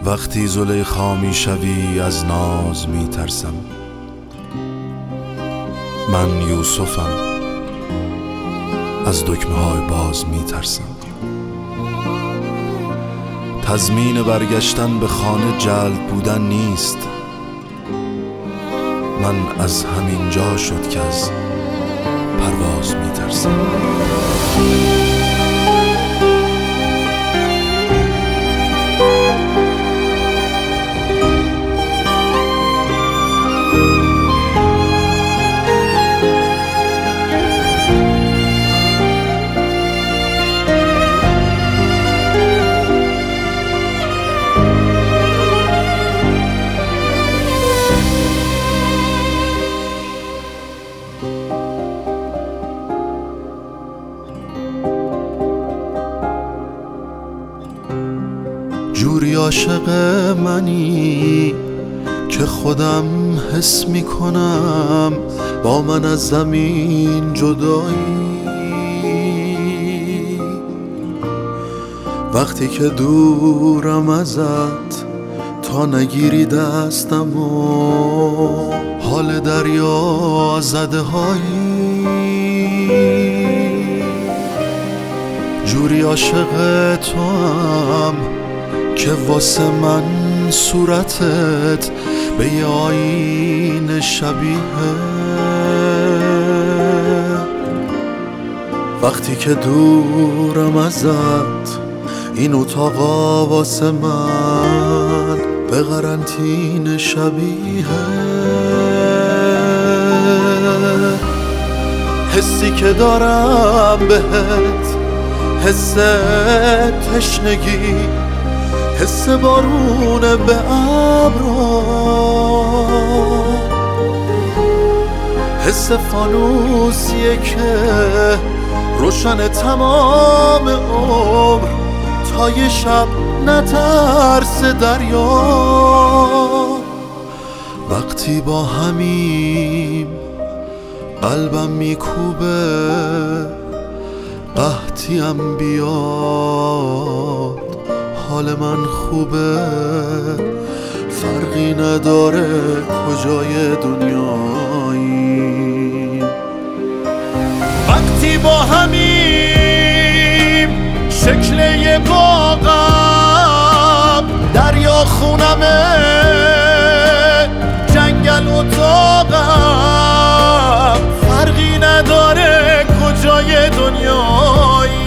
وقتی زلیخا می شوی از ناز می ترسم. من یوسفم، از دکمه های باز می ترسم. تضمین برگشتن به خانه جلب بودن نیست. من از همین جا شد که از پرواز می ترسم. جوری عاشق منی که خودم حس می کنم با من از زمین جدایی. وقتی که دورم ازت تا نگیری دستم و حال دریا زده هایی. جوری عاشق تو هم که واسه من صورتت به یه آینه شبیه. وقتی که دورم ازت این اتاقا واسه من به قرنطینه شبیه. حسی که دارم بهت حس تشنگی، حس بارون به ابرا، حس فانوسیه که روشن تمام عمر تا یه شب نترس دریا. وقتی با همیم قلبم میکوبه قحطیم بیاد، حال من خوبه فرقی نداره کجای دنیایی. وقتی با همیم شکل یه باغم، دریا خونمه جنگل اتاقم، فرقی نداره کجای دنیایی.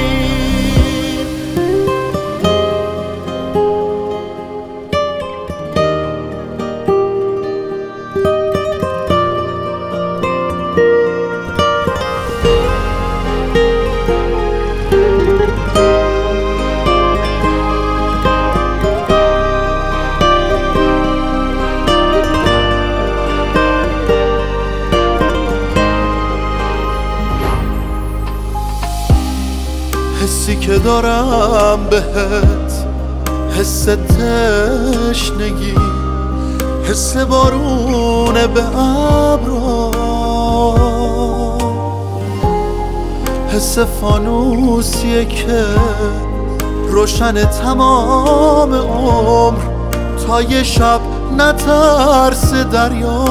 حسی که دارم بهت حس تشنگی، حس بارون به ابرا، حس فانوسیه که روشن تمام عمر تا یه شب نترس دریا.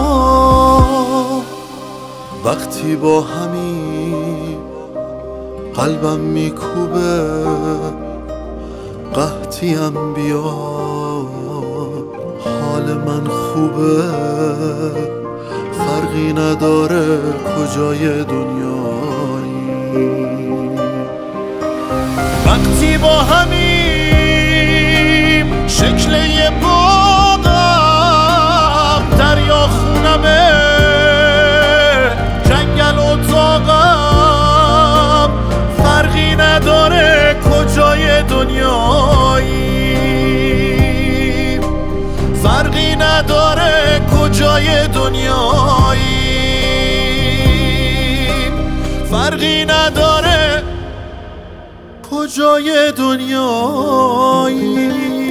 وقتی با همین قلبم میکوبه قحطیم بیاد، حال من خوبه فرقی نداره کجای دنیایی. وقتی با همیم شکل یه باغم، دریا خونمه جنگل اتاقم، فرقی نداره کجای دنیایی، فرقی نداره کجای دنیایی، فرقی نداره کجای دنیایی.